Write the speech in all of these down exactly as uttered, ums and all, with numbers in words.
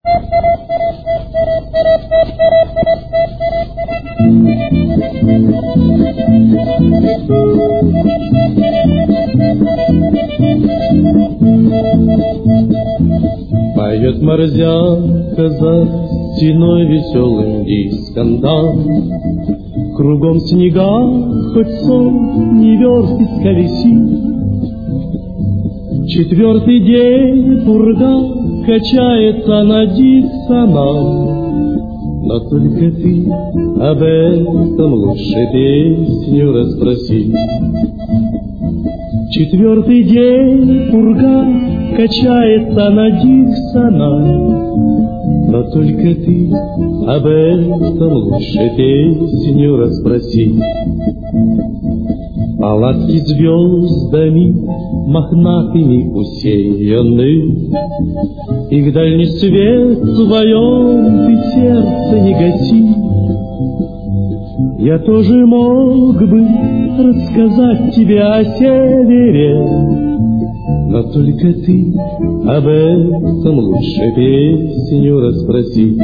Поет морзянка за стеной веселым дисконтом. Кругом снега, хоть сон не верст исколесит. Четвертый день пурга качается на Диксона, но только ты об этом лучше песню расспроси. Четвертый день пурга качается на Диксона, но только ты об этом лучше песню расспроси. Палатки звездами мохнатыми усеяны, их дальний свет вдвоем ты сердце не гаси. Я тоже мог бы рассказать тебе о севере, но только ты об этом лучше песню расспроси.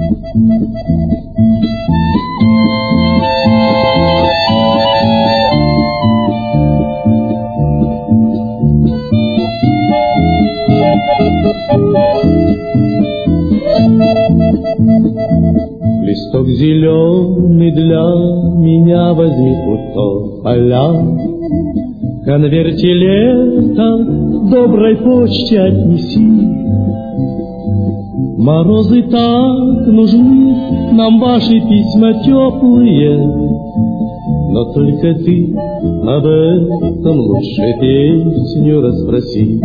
Листок зеленый для меня возьми у тополя, в конверте лета доброй почте отнеси. Морозы так нужны нам, ваши письма теплые, но только ты об этом лучше песню расспроси.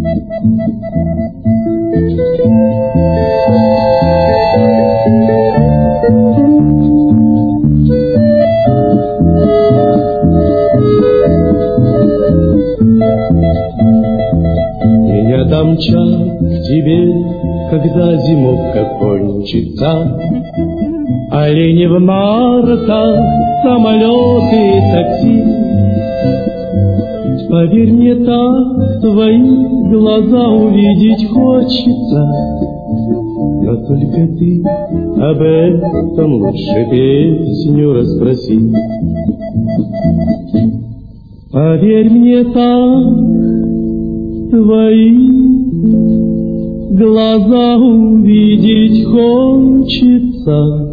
Меня домчат к тебе, когда зимовка кончится. Олени в марках, самолеты и такси. Поверь мне, так твои глаза увидеть хочется, но только ты об этом лучше песню расспроси. Поверь мне, так твои глаза увидеть хочется,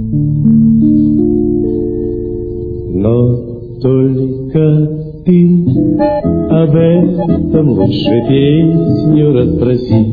но только ты об этом лучше песню расспроси.